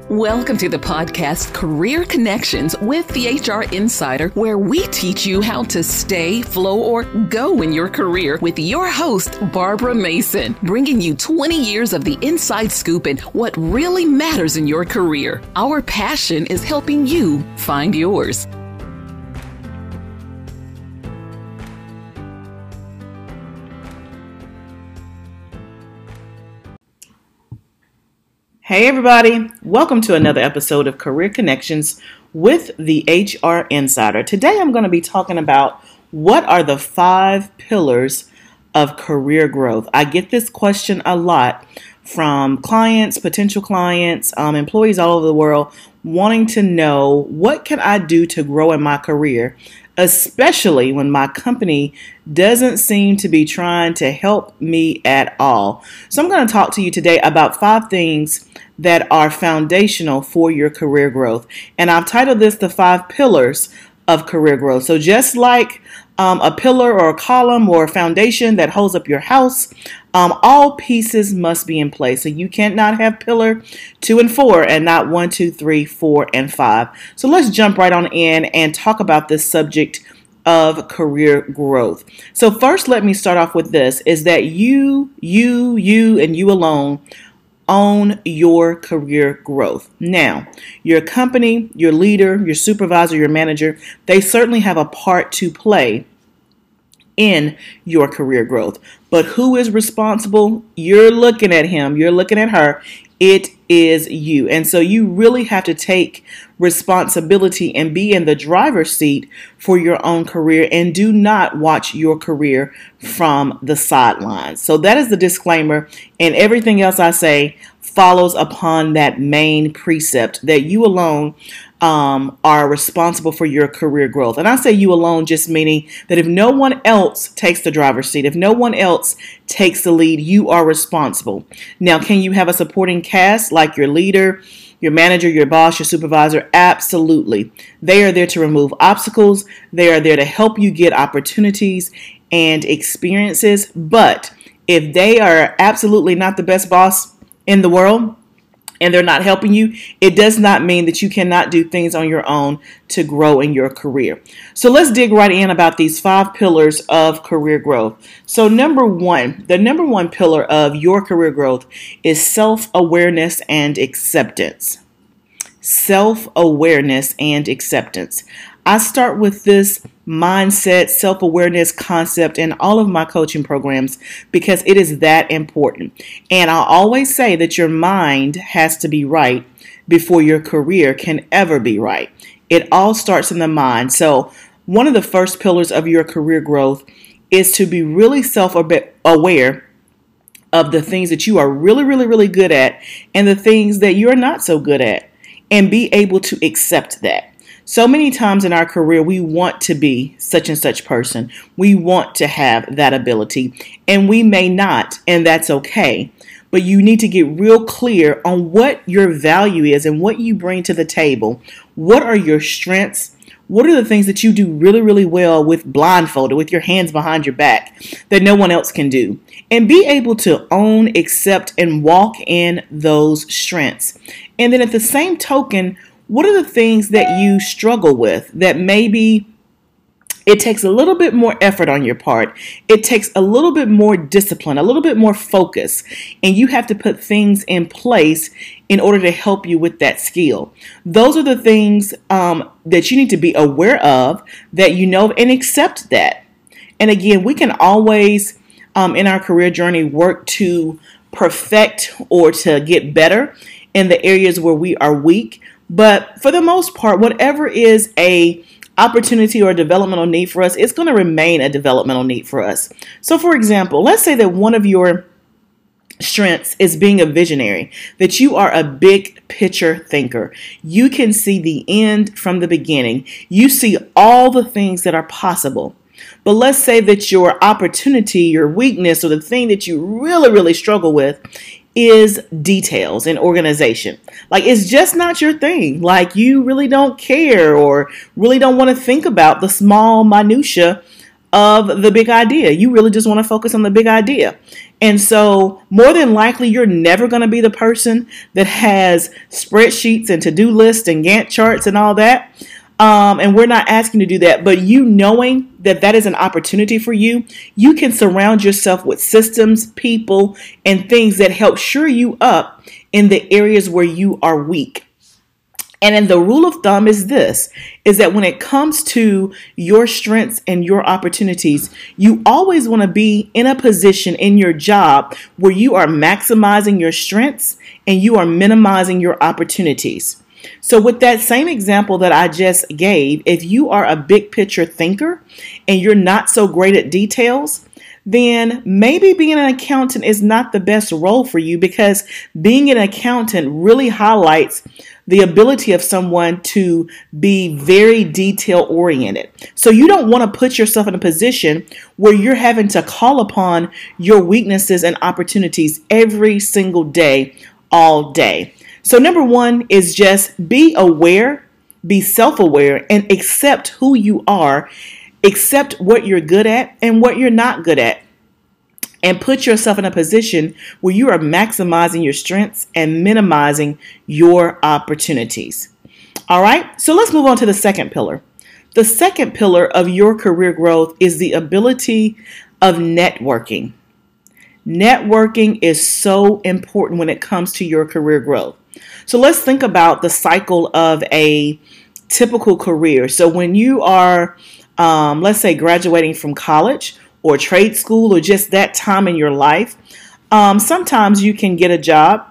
Welcome to the podcast Career Connections with the HR Insider, where we teach you how to stay, flow, or go in your career with your host, Barbara Mason, bringing you 20 years of the inside scoop and what really matters in your career. Our passion is helping you find yours. Hey everybody, welcome to another episode of Career Connections with the HR Insider. Today I'm going to be talking about what are the 5 pillars of career growth. I get this question a lot from clients, potential clients, employees all over the world wanting to know what can I do to grow in my career, especially when my company doesn't seem to be trying to help me at all. So I'm going to talk to you today about 5 things that are foundational for your career growth. And I've titled this the 5 pillars of career growth. So just like a pillar or a column or a foundation that holds up your house, all pieces must be in place. So you cannot have pillar 2 and 4 and not 1, 2, 3, 4, and 5. So let's jump right on in and talk about this subject of career growth. So first, let me start off with this, is that you, and you alone own your career growth. Now, your company, your leader, your supervisor, your manager, they certainly have a part to play in your career growth. But who is responsible? You're looking at him, you're looking at her. It is you. And so you really have to take responsibility and be in the driver's seat for your own career, and do not watch your career from the sidelines. So that is the disclaimer, and everything else I say follows upon that main precept that you alone are responsible for your career growth. And I say you alone, just meaning that if no one else takes the driver's seat, if no one else takes the lead, you are responsible. Now, can you have a supporting cast like your leader, your manager, your boss, your supervisor? Absolutely. They are there to remove obstacles. They are there to help you get opportunities and experiences. But if they are absolutely not the best boss in the world, and they're not helping you, it does not mean that you cannot do things on your own to grow in your career. So let's dig right in about these 5 pillars of career growth. So the number one pillar of your career growth is self-awareness and acceptance. Self-awareness and acceptance. I start with this mindset, self-awareness concept in all of my coaching programs because it is that important. And I always say that your mind has to be right before your career can ever be right. It all starts in the mind. So one of the first pillars of your career growth is to be really self-aware of the things that you are really, really, really good at and the things that you're not so good at, and be able to accept that. So many times in our career, we want to be such and such person. We want to have that ability, and we may not, and that's okay. But you need to get real clear on what your value is and what you bring to the table. What are your strengths? What are the things that you do really, really well with blindfolded, with your hands behind your back, that no one else can do? And be able to own, accept, and walk in those strengths. And then at the same token, what are the things that you struggle with that maybe it takes a little bit more effort on your part? It takes a little bit more discipline, a little bit more focus, and you have to put things in place in order to help you with that skill. Those are the things that you need to be aware of, that you know, and accept that. And again, we can always in our career journey work to perfect or to get better in the areas where we are weak. But for the most part, whatever is a opportunity or a developmental need for us, it's going to remain a developmental need for us. So for example, let's say that one of your strengths is being a visionary, that you are a big picture thinker. You can see the end from the beginning. You see all the things that are possible. But let's say that your opportunity, your weakness, or the thing that you really, really struggle with is details and organization. Like, it's just not your thing. Like, you really don't care or really don't want to think about the small minutia of the big idea. You really just want to focus on the big idea. And so more than likely, you're never going to be the person that has spreadsheets and to-do lists and Gantt charts and all that. And we're not asking you to do that, but you knowing that that is an opportunity for you, you can surround yourself with systems, people, and things that help shore you up in the areas where you are weak. And then the rule of thumb is this, is that when it comes to your strengths and your opportunities, you always want to be in a position in your job where you are maximizing your strengths and you are minimizing your opportunities. So with that same example that I just gave, if you are a big picture thinker and you're not so great at details, then maybe being an accountant is not the best role for you, because being an accountant really highlights the ability of someone to be very detail oriented. So you don't want to put yourself in a position where you're having to call upon your weaknesses and opportunities every single day, all day. So number one is just be aware, be self-aware, and accept who you are, accept what you're good at and what you're not good at, and put yourself in a position where you are maximizing your strengths and minimizing your opportunities. All right, so let's move on to the second pillar. The second pillar of your career growth is the ability of networking. Networking is so important when it comes to your career growth. So let's think about the cycle of a typical career. So when you are, let's say, graduating from college or trade school or just that time in your life, sometimes you can get a job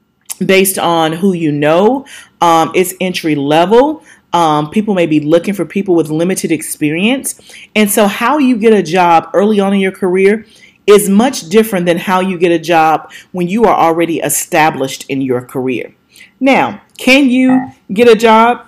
based on who you know. It's entry level. People may be looking for people with limited experience. And so how you get a job early on in your career is much different than how you get a job when you are already established in your career. Now, can you get a job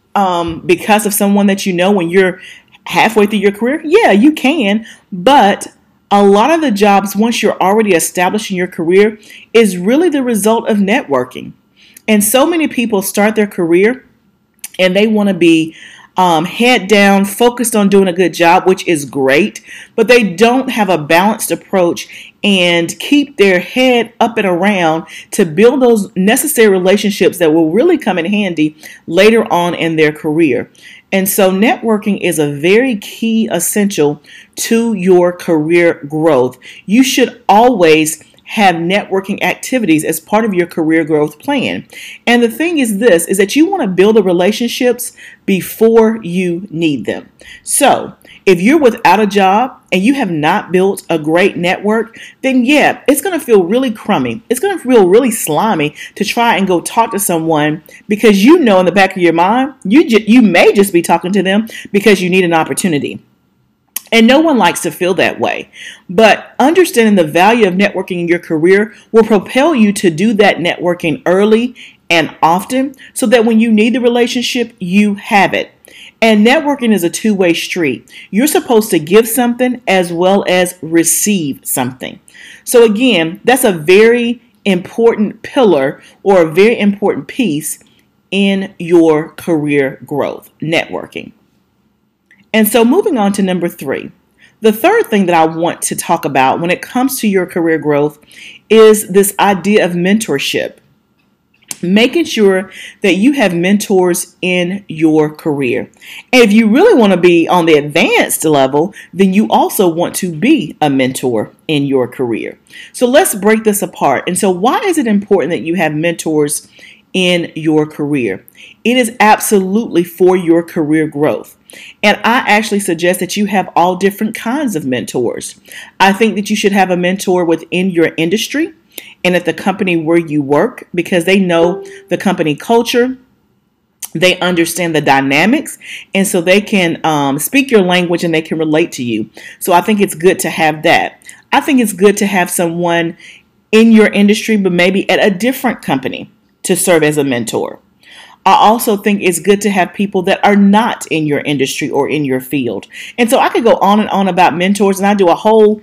because of someone that you know when you're halfway through your career? Yeah, you can. But a lot of the jobs, once you're already established in your career, is really the result of networking. And so many people start their career and they want to be head down, focused on doing a good job, which is great, but they don't have a balanced approach and keep their head up and around to build those necessary relationships that will really come in handy later on in their career. And so networking is a very key essential to your career growth. You should always have networking activities as part of your career growth plan. And the thing is this, is that you want to build the relationships before you need them. So if you're without a job and you have not built a great network, then yeah, it's going to feel really crummy. It's going to feel really slimy to try and go talk to someone, because you know in the back of your mind, you may just be talking to them because you need an opportunity. And no one likes to feel that way. But understanding the value of networking in your career will propel you to do that networking early and often, so that when you need the relationship, you have it. And networking is a two-way street. You're supposed to give something as well as receive something. So again, that's a very important pillar or a very important piece in your career growth, networking. And so moving on to number 3, the third thing that I want to talk about when it comes to your career growth is this idea of mentorship. Making sure that you have mentors in your career. And if you really want to be on the advanced level, then you also want to be a mentor in your career. So let's break this apart. And so why is it important that you have mentors in your career? It is absolutely for your career growth. And I actually suggest that you have all different kinds of mentors. I think that you should have a mentor within your industry and at the company where you work, because they know the company culture, they understand the dynamics, and so they can speak your language and they can relate to you. So I think it's good to have that. I think it's good to have someone in your industry, but maybe at a different company, to serve as a mentor. I also think it's good to have people that are not in your industry or in your field. And so I could go on and on about mentors, and I do a whole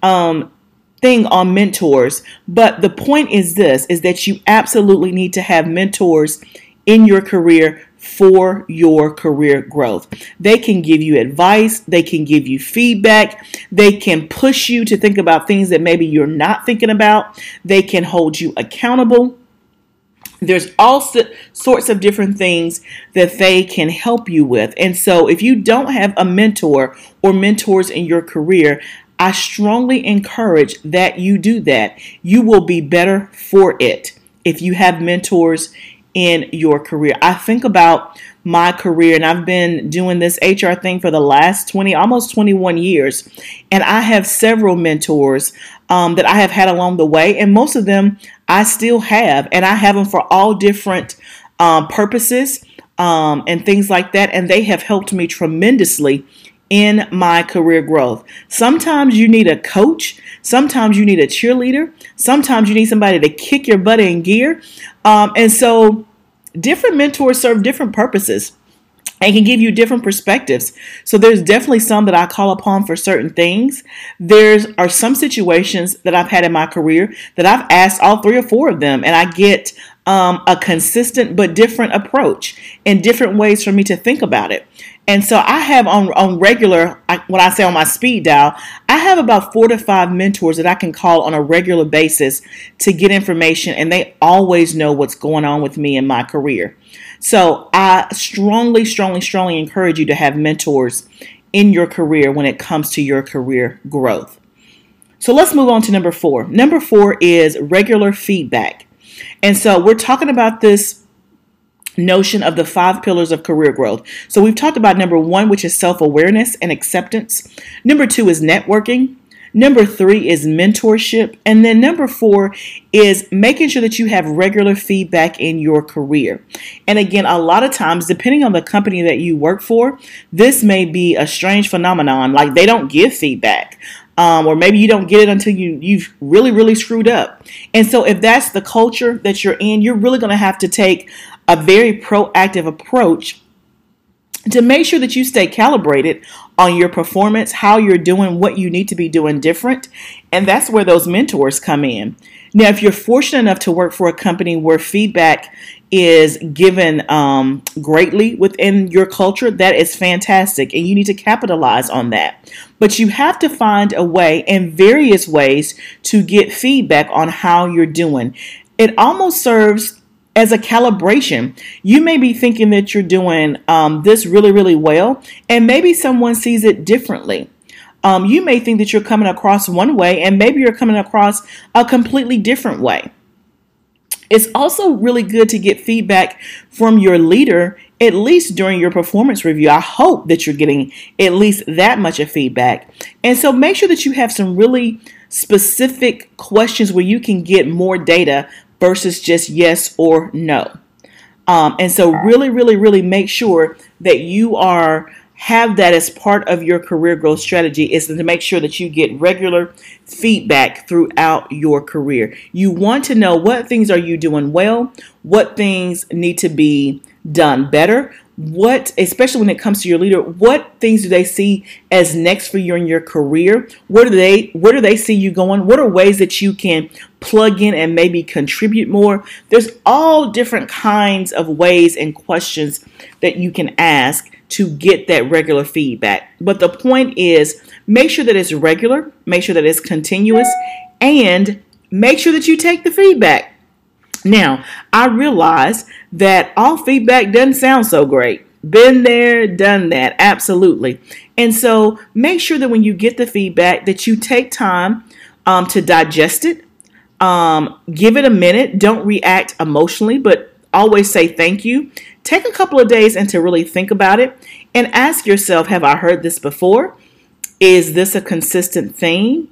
thing on mentors. But the point is this, is that you absolutely need to have mentors in your career for your career growth. They can give you advice, they can give you feedback, they can push you to think about things that maybe you're not thinking about, they can hold you accountable. There's all sorts of different things that they can help you with. And so if you don't have a mentor or mentors in your career, I strongly encourage that you do that. You will be better for it if you have mentors in your career. I think about my career, and I've been doing this HR thing for the last almost 21 years. And I have several mentors that I have had along the way, and most of them I still have, and I have them for all different purposes and things like that. And they have helped me tremendously in my career growth. Sometimes you need a coach. Sometimes you need a cheerleader. Sometimes you need somebody to kick your butt in gear. And so different mentors serve different purposes and can give you different perspectives. So there's definitely some that I call upon for certain things. There are some situations that I've had in my career that I've asked all 3 or 4 of them, and I get a consistent but different approach and different ways for me to think about it. And so I have on regular, when I say on my speed dial, I have about 4 to 5 mentors that I can call on a regular basis to get information, and they always know what's going on with me in my career. So I strongly, strongly, strongly encourage you to have mentors in your career when it comes to your career growth. So let's move on to number 4. Number 4 is regular feedback. And so we're talking about this notion of the 5 pillars of career growth. So we've talked about number 1, which is self-awareness and acceptance. Number 2 is networking. Number 3 is mentorship. And then number 4 is making sure that you have regular feedback in your career. And again, a lot of times, depending on the company that you work for, this may be a strange phenomenon. Like they don't give feedback. Or maybe you don't get it until you've really, really screwed up. And so if that's the culture that you're in, you're really going to have to take a very proactive approach to make sure that you stay calibrated on your performance, how you're doing, what you need to be doing different. And that's where those mentors come in. Now, if you're fortunate enough to work for a company where feedback is given greatly within your culture, that is fantastic, and you need to capitalize on that. But you have to find a way and various ways to get feedback on how you're doing. It almost serves as a calibration. You may be thinking that you're doing this really, really well, and maybe someone sees it differently. You may think that you're coming across one way, and maybe you're coming across a completely different way. It's also really good to get feedback from your leader, at least during your performance review. I hope that you're getting at least that much of feedback. And so make sure that you have some really specific questions where you can get more data versus just yes or no. And so really, really, really make sure that you have that as part of your career growth strategy, is to make sure that you get regular feedback throughout your career. You want to know what things are you doing well, what things need to be done better, especially when it comes to your leader, what things do they see as next for you in your career? Where do they see you going? What are ways that you can plug in and maybe contribute more? There's all different kinds of ways and questions that you can ask to get that regular feedback. But the point is, make sure that it's regular, make sure that it's continuous, and make sure that you take the feedback. Now, I realize that all feedback doesn't sound so great. Been there, done that, absolutely. And so make sure that when you get the feedback that you take time to digest it, give it a minute, don't react emotionally, but always say thank you. Take a couple of days and to really think about it and ask yourself, have I heard this before? Is this a consistent theme?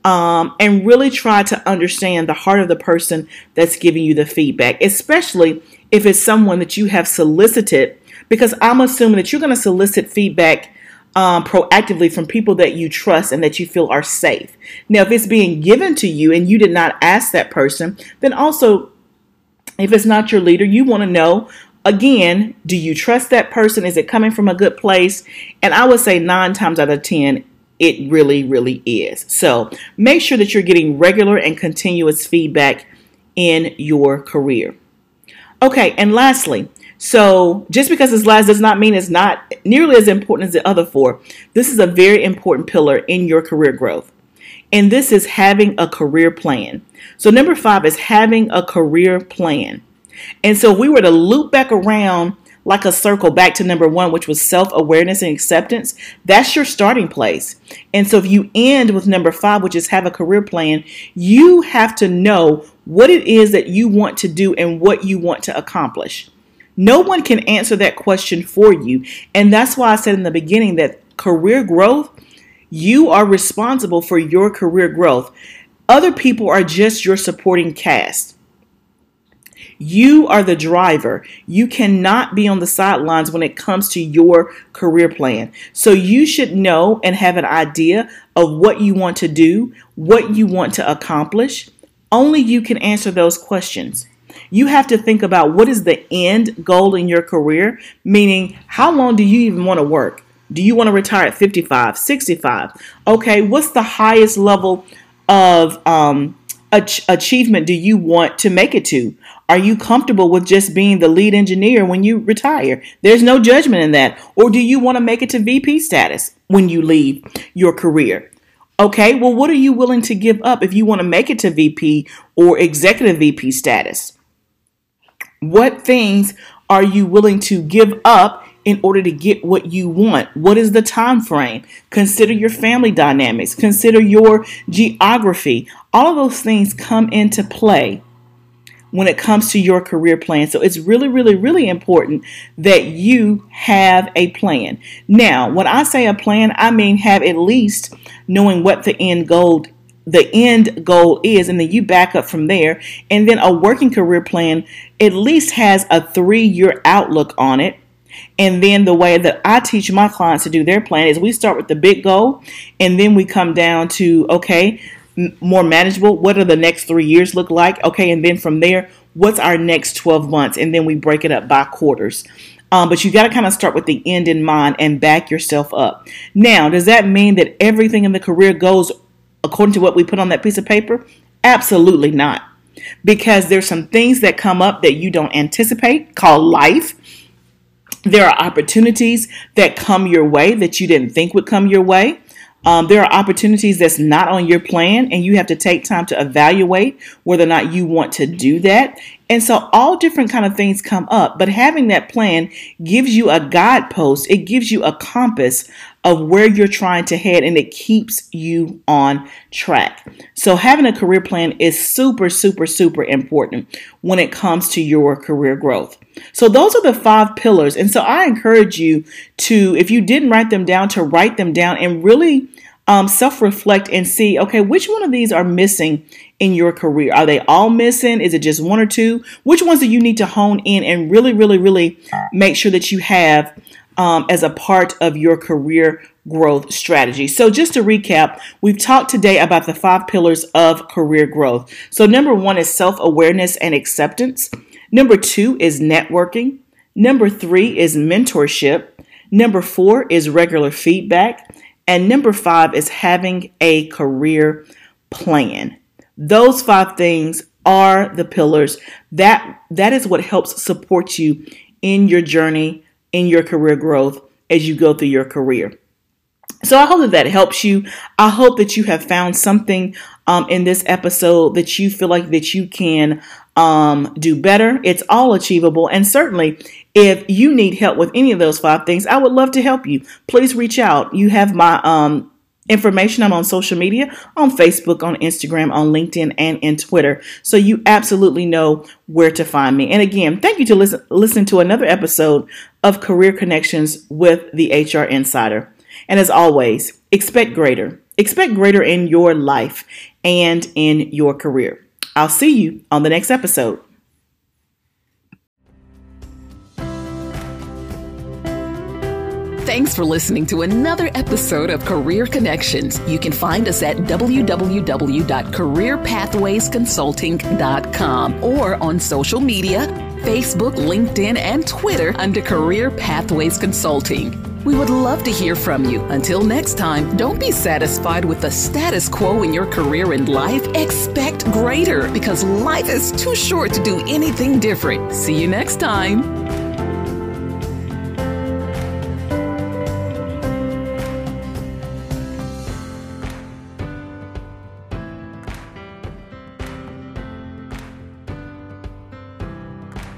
And really try to understand the heart of the person that's giving you the feedback, especially if it's someone that you have solicited, because I'm assuming that you're going to solicit feedback proactively from people that you trust and that you feel are safe. Now, if it's being given to you and you did not ask that person, then also, if it's not your leader, you want to know, again, do you trust that person? Is it coming from a good place? And I would say 9 times out of 10, it really, really is. So make sure that you're getting regular and continuous feedback in your career. Okay, and lastly, so just because it's last does not mean it's not nearly as important as the other four. This is a very important pillar in your career growth. And this is having a career plan. So number 5 is having a career plan. And so if we were to loop back around like a circle back to number 1, which was self-awareness and acceptance, that's your starting place. And so if you end with number 5, which is have a career plan, you have to know what it is that you want to do and what you want to accomplish. No one can answer that question for you. And that's why I said in the beginning that career growth, you are responsible for your career growth. Other people are just your supporting cast. You are the driver. You cannot be on the sidelines when it comes to your career plan. So you should know and have an idea of what you want to do, what you want to accomplish. Only you can answer those questions. You have to think about what is the end goal in your career, meaning how long do you even want to work? Do you want to retire at 55, 65? Okay, what's the highest level of achievement do you want to make it to? Are you comfortable with just being the lead engineer when you retire? There's no judgment in that. Or do you want to make it to VP status when you leave your career? Okay, well, what are you willing to give up if you want to make it to VP or executive VP status? What things are you willing to give up in order to get what you want? What is the time frame? Consider your family dynamics. Consider your geography. All of those things come into play when it comes to your career plan. So it's really, really, really important that you have a plan. Now, when I say a plan, I mean have at least knowing what the end goal is, and then you back up from there. And then a working career plan at least has a 3-year outlook on it. And then the way that I teach my clients to do their plan is we start with the big goal, and then we come down to, okay, more manageable. What do the next 3 years look like? Okay, and then from there, what's our next 12 months? And then we break it up by quarters. But you got to kind of start with the end in mind and back yourself up. Now, does that mean that everything in the career goes according to what we put on that piece of paper? Absolutely not. Because there's some things that come up that you don't anticipate, called life. There are opportunities that come your way that you didn't think would come your way. There are opportunities that's not on your plan, and you have to take time to evaluate whether or not you want to do that. And so all different kind of things come up, but having that plan gives you a guidepost. It gives you a compass of where you're trying to head, and it keeps you on track. So having a career plan is super, super, super important when it comes to your career growth. So those are the 5 pillars. And so I encourage you to, if you didn't write them down, to write them down and really self-reflect and see, okay, which one of these are missing in your career? Are they all missing? Is it just 1 or 2? Which ones do you need to hone in and really, really, really make sure that you have as a part of your career growth strategy? So just to recap, we've talked today about the 5 pillars of career growth. So number 1 is self-awareness and acceptance. Number 2 is networking. Number 3 is mentorship. Number 4 is regular feedback. And number 5 is having a career plan. Those 5 things are the pillars. That is what helps support you in your journey, in your career growth as you go through your career. So I hope that helps you. I hope that you have found something in this episode that you feel like that you can do better. It's all achievable. And certainly if you need help with any of those 5 things, I would love to help you. Please reach out. You have my information. I'm on social media, on Facebook, on Instagram, on LinkedIn, and in Twitter. So you absolutely know where to find me. And again, thank you to listen to another episode of Career Connections with the HR Insider. And as always, expect greater. Expect greater in your life and in your career. I'll see you on the next episode. Thanks for listening to another episode of Career Connections. You can find us at www.careerpathwaysconsulting.com or on social media, Facebook, LinkedIn, and Twitter under Career Pathways Consulting. We would love to hear from you. Until next time, don't be satisfied with the status quo in your career and life. Expect greater, because life is too short to do anything different. See you next time.